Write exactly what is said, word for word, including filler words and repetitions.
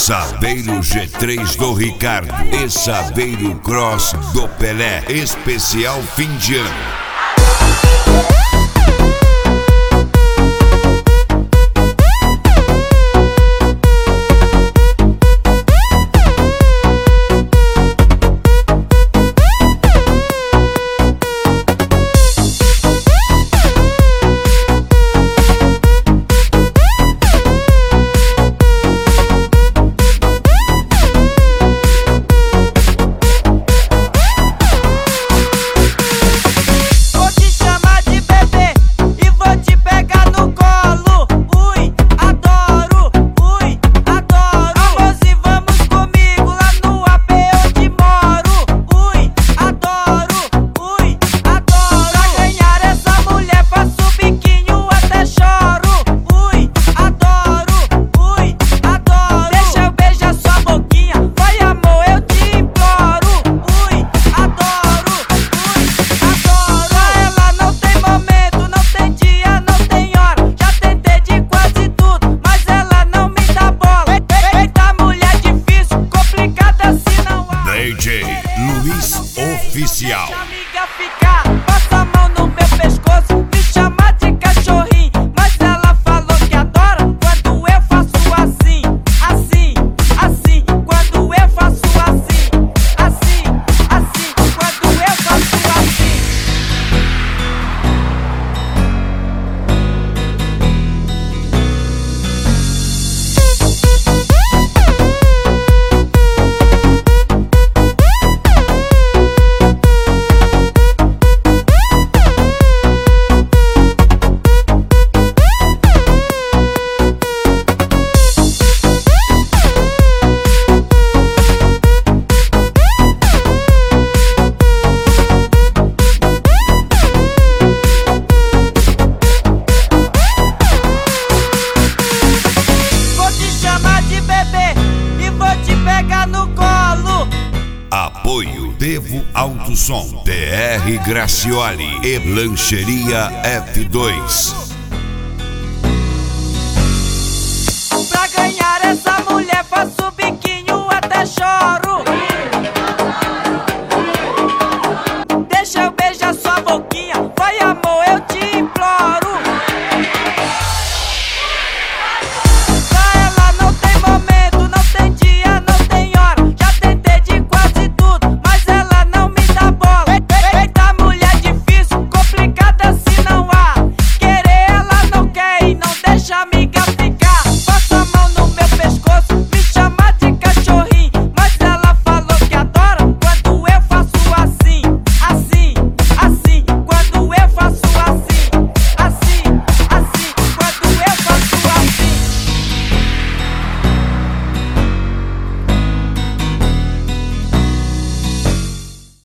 Saveiro G três do Ricardo e Saveiro Cross do Pelé. Especial fim de ano. D J Luiz Oficial. Amiga ficar, passa a mão no meu pescoço, me chama de cachorrinho, mas ela falou que adora quando eu faço assim, assim, assim, quando eu faço assim, assim, assim, quando eu faço assim. Apoio Devo Alto Som, T R Gracioli e Lancheria F dois. Pra ganhar essa